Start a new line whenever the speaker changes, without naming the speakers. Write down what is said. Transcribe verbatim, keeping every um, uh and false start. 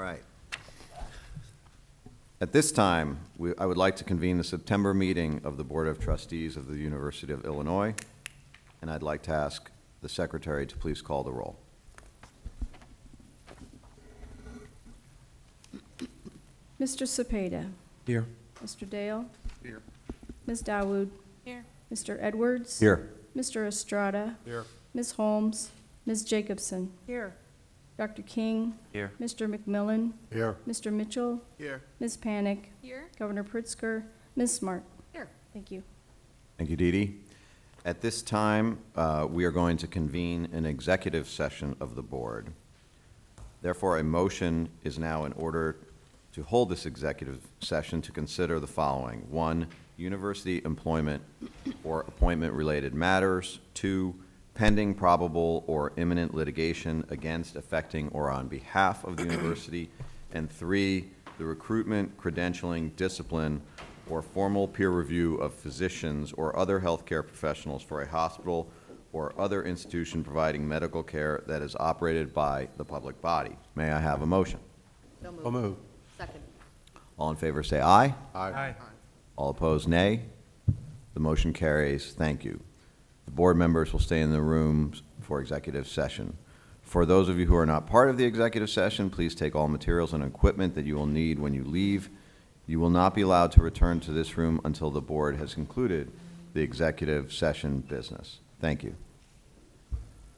right. At this time, we, I would like to convene the September meeting of the Board of Trustees of the University of Illinois, and I'd like to ask the Secretary to please call the roll.
Mister Cepeda.
Here.
Mister Dale.
Here.
Miz Dawood.
Here.
Mister Edwards.
Here.
Mister Estrada.
Here.
Miz Holmes. Miz Jacobson.
Here.
Doctor King.
Here.
Mister McMillan.
Here.
Mister Mitchell.
Here.
Miz Panic.
Here.
Governor Pritzker. Miz Smart.
Here.
Thank you.
Thank you, Dee Dee. At this time, uh, we are going to convene an executive session of the board. Therefore, a motion is now in order to hold this executive session to consider the following. One, university employment or appointment-related matters. Two, pending, probable, or imminent litigation against, affecting, or on behalf of the university. And three, the recruitment, credentialing, discipline, or formal peer review of physicians or other healthcare professionals for a hospital or other institution providing medical care that is operated by the public body. May I have a motion?
So
I'll
moved.
move.
Second.
All in favor say aye.
Aye.
All opposed, nay. The motion carries. Thank you. The board members will stay in the room for executive session. For those of you who are not part of the executive session, please take all materials and equipment that you will need when you leave. You will not be allowed to return to this room until the board has concluded the executive session business. Thank you.